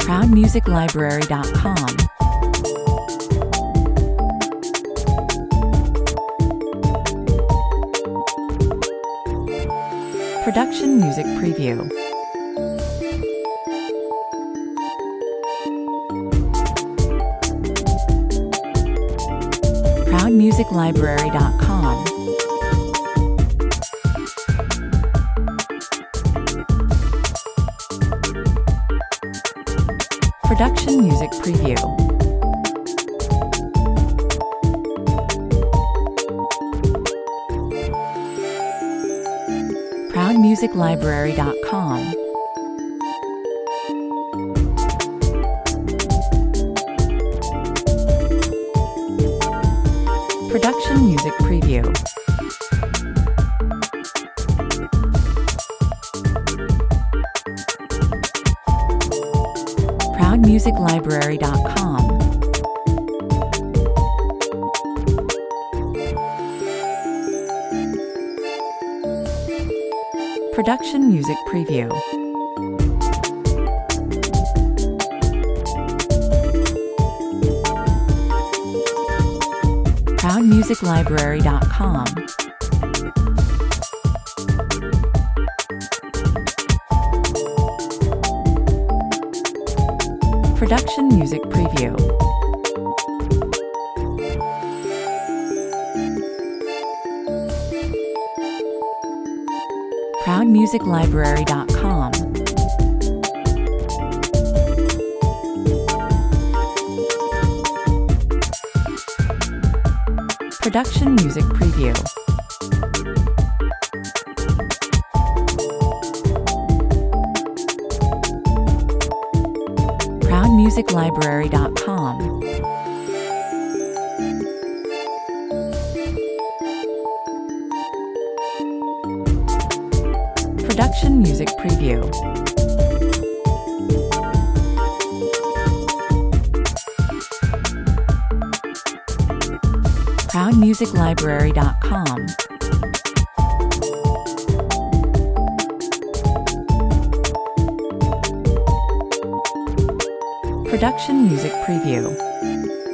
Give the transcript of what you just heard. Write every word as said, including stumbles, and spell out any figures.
proud music library dot com. Production Music Preview. proud music library dot com. Production Music Preview. proud music library dot com. Production Music Preview. proud music library dot com. Production Music Preview. proud music library dot com. Production Music Preview. proud music library dot com. Production Music Preview. proud music library dot com. Production Music Preview. proud music library dot com. Production Music Preview.